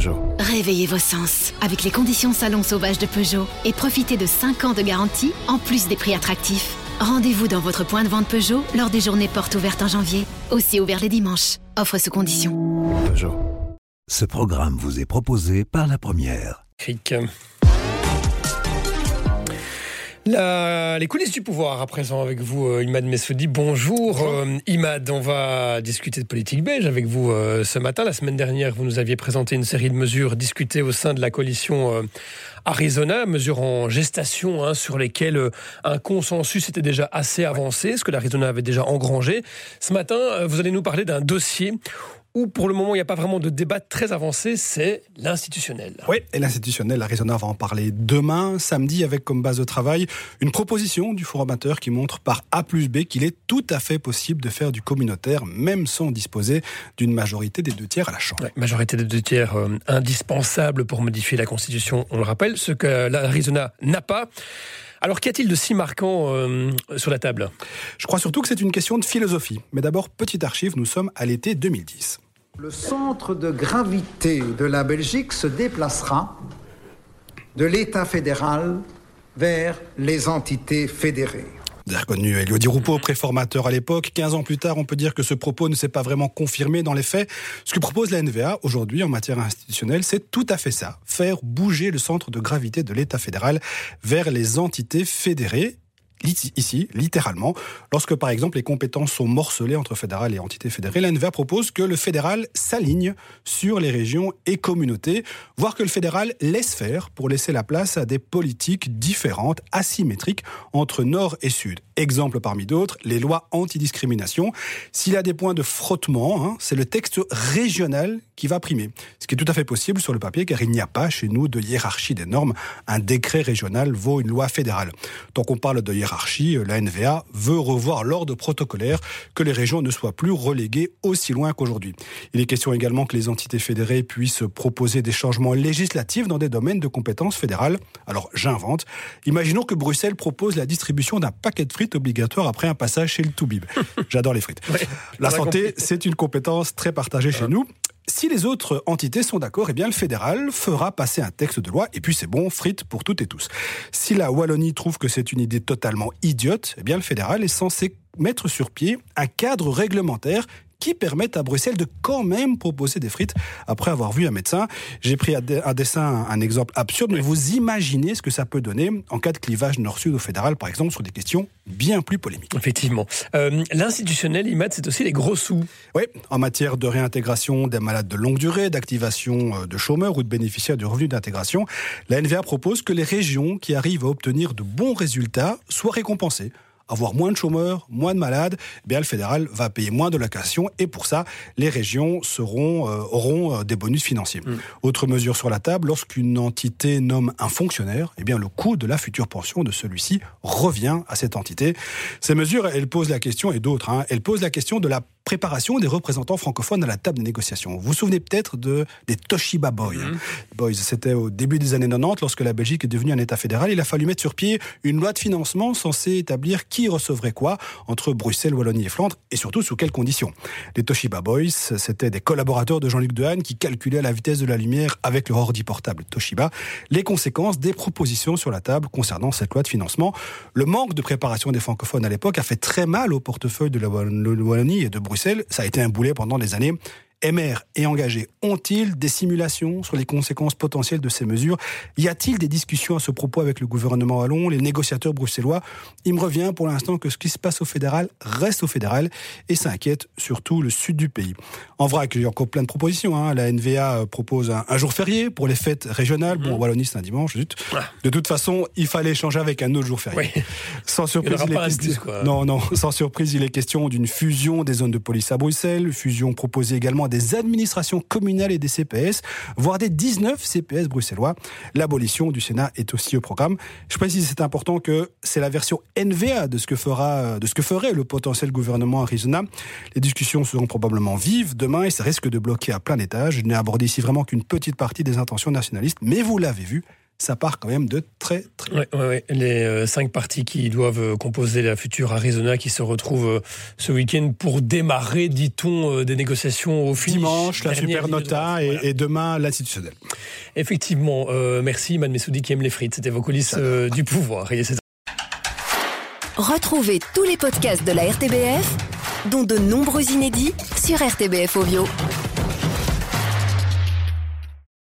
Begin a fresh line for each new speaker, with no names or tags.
Peugeot.
Réveillez vos sens avec les conditions salon sauvage de Peugeot et profitez de 5 ans de garantie en plus des prix attractifs. Rendez-vous dans votre point de vente Peugeot lors des journées portes ouvertes en janvier. Aussi ouvert les dimanches. Offre sous conditions.
Peugeot.
Ce programme vous est proposé par La Première.
Cric. Les coulisses du pouvoir à présent avec vous, Imad Messoudi. Bonjour. Imad, on va discuter de politique belge avec vous ce matin. La semaine dernière, vous nous aviez présenté une série de mesures discutées au sein de la coalition Arizona, mesures en gestation sur lesquelles un consensus était déjà assez avancé, ce que l'Arizona avait déjà engrangé. Ce matin, vous allez nous parler d'un dossier où pour le moment il n'y a pas vraiment de débat très avancé, c'est l'institutionnel.
Oui, et l'institutionnel, l'Arizona va en parler demain, samedi, avec comme base de travail une proposition du formateur qui montre par A plus B qu'il est tout à fait possible de faire du communautaire, même sans disposer d'une majorité des 2/3 à la Chambre.
Ouais, majorité des 2/3 indispensable pour modifier la Constitution, on le rappelle, ce que l'Arizona n'a pas. Alors, qu'y a-t-il de si marquant sur la table ?
Je crois surtout que c'est une question de philosophie. Mais d'abord, petite archive, nous sommes à l'été 2010.
Le centre de gravité de la Belgique se déplacera de l'État fédéral vers les entités fédérées.
Vous avez reconnu Elio Di Rupo, préformateur à l'époque. 15 ans plus tard, on peut dire que ce propos ne s'est pas vraiment confirmé dans les faits. Ce que propose la NVA aujourd'hui en matière institutionnelle, c'est tout à fait ça. Faire bouger le centre de gravité de l'État fédéral vers les entités fédérées. Ici, littéralement, lorsque par exemple les compétences sont morcelées entre fédéral et entités fédérées, la NVA propose que le fédéral s'aligne sur les régions et communautés, voire que le fédéral laisse faire pour laisser la place à des politiques différentes, asymétriques entre nord et sud. Exemple parmi d'autres, les lois antidiscrimination. S'il y a des points de frottement, c'est le texte régional qui va primer. Ce qui est tout à fait possible sur le papier, car il n'y a pas chez nous de hiérarchie des normes. Un décret régional vaut une loi fédérale. Tant qu'on parle de hiérarchie, la NVA veut revoir l'ordre protocolaire, que les régions ne soient plus reléguées aussi loin qu'aujourd'hui. Il est question également que les entités fédérées puissent proposer des changements législatifs dans des domaines de compétences fédérales. Alors, j'invente. Imaginons que Bruxelles propose la distribution d'un paquet de frites obligatoire après un passage chez le Toubib. J'adore les frites. Ouais, la santé, c'est une compétence très partagée chez nous. Si les autres entités sont d'accord, eh bien le fédéral fera passer un texte de loi et puis c'est bon, frites pour toutes et tous. Si la Wallonie trouve que c'est une idée totalement idiote, eh bien le fédéral est censé mettre sur pied un cadre réglementaire qui permettent à Bruxelles de quand même proposer des frites après avoir vu un médecin. J'ai pris à dessein un exemple absurde, mais vous imaginez ce que ça peut donner en cas de clivage nord-sud au fédéral, par exemple, sur des questions bien plus polémiques.
Effectivement. L'institutionnel, Imad, c'est aussi les gros sous.
Oui, en matière de réintégration des malades de longue durée, d'activation de chômeurs ou de bénéficiaires du revenu d'intégration, la NVA propose que les régions qui arrivent à obtenir de bons résultats soient récompensées. Avoir moins de chômeurs, moins de malades, eh bien le fédéral va payer moins de locations et pour ça, les régions auront des bonus financiers. Autre mesure sur la table, lorsqu'une entité nomme un fonctionnaire, eh bien le coût de la future pension de celui-ci revient à cette entité. Ces mesures, elles posent la question, et d'autres, elles posent la question de la préparation des représentants francophones à la table des négociations. Vous vous souvenez peut-être des Toshiba Boys. Boys, c'était au début des années 90, lorsque la Belgique est devenue un État fédéral. Il a fallu mettre sur pied une loi de financement censée établir qui recevrait quoi entre Bruxelles, Wallonie et Flandre, et surtout sous quelles conditions. Les Toshiba Boys, c'était des collaborateurs de Jean-Luc Dehaene qui calculaient la vitesse de la lumière avec leur ordi portable Toshiba. Les conséquences des propositions sur la table concernant cette loi de financement. Le manque de préparation des francophones à l'époque a fait très mal au portefeuille de la Wallonie et de Bruxelles. Ça a été un boulet pendant des années. MR et engagés ont-ils des simulations sur les conséquences potentielles de ces mesures ? Y a-t-il des discussions à ce propos avec le gouvernement wallon, les négociateurs bruxellois ? Il me revient pour l'instant que ce qui se passe au fédéral reste au fédéral et ça inquiète surtout le sud du pays. En vrac, il y a encore plein de propositions. La NVA propose un jour férié pour les fêtes régionales. Bon, en Wallonie, c'est un dimanche. De toute façon, il fallait échanger avec un autre jour férié. Oui. Sans surprise, sans surprise, il est question d'une fusion des zones de police à Bruxelles, fusion proposée également des administrations communales et des CPS, voire des 19 CPS bruxellois. L'abolition du Sénat est aussi au programme. Je précise, c'est important que c'est la version NVA de ce que ferait le potentiel gouvernement Arizona. Les discussions seront probablement vives demain et ça risque de bloquer à plein étage. Je n'ai abordé ici vraiment qu'une petite partie des intentions nationalistes, mais vous l'avez vu, ça part quand même de très très loin.
Ouais. Les 5 partis qui doivent composer la future Arizona qui se retrouvent ce week-end pour démarrer, dit-on, des négociations au finish.
Dimanche, la super nota et demain, l'institutionnel.
Effectivement, merci Imad Messoudi qui aime les frites. C'était vos coulisses du pouvoir.
Retrouvez tous les podcasts de la RTBF, dont de nombreux inédits sur RTBF Audio.